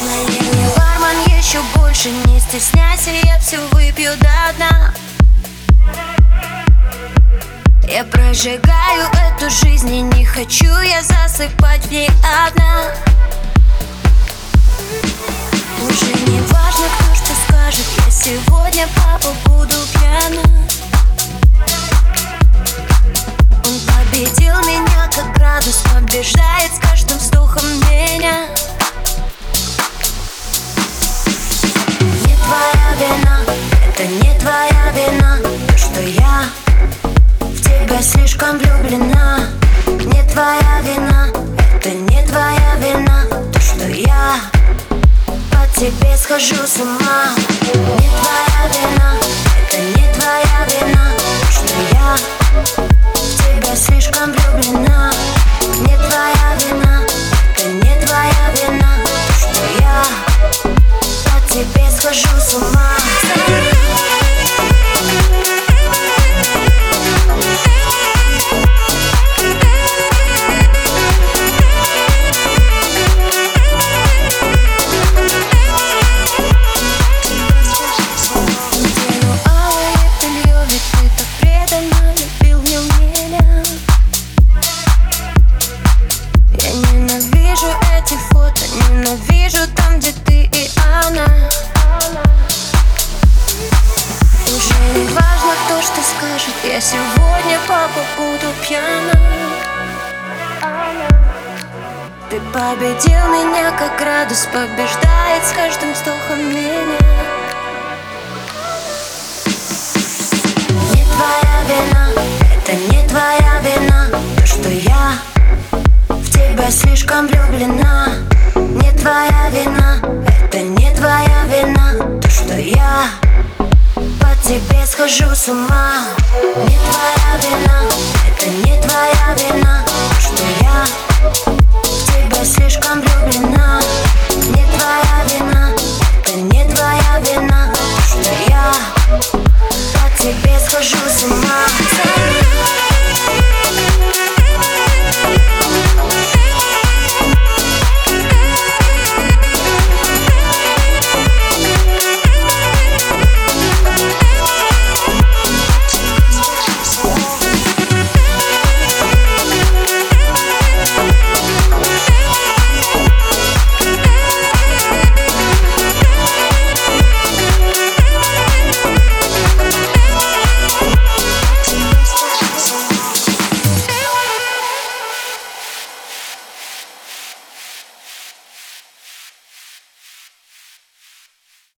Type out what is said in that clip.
Налей бармен еще больше, не стесняйся, я все выпью до дна. Я прожигаю эту жизнь и не хочу я засыпать в ней одна. Уже не важно, кто что скажет, я сегодня, папа, буду пьяна. Он победил меня, как градус побеждает с каждым вздохом меня. Не твоя вина, это не твоя вина, то, что я в тебя слишком влюблена. Не твоя вина, это не твоя вина, то, что я по тебе схожу с ума. Не твоя вина, это не твоя вина, то, что я в тебя слишком влюблена. Не твоя вина, это не твоя вина, то, что я по тебе схожу с ума. Ненавижу там, где ты и она. Уже не важно, кто что скажет, я сегодня, папа, буду пьяна. Ты победил меня, как градус побеждает с каждым вздохом меня. Не твоя вина, это не твоя вина, то, что я в тебя слишком влюблена. Не твоя вина, это не твоя вина, то, что я по тебе схожу с ума. Не твоя вина, это не твоя вина,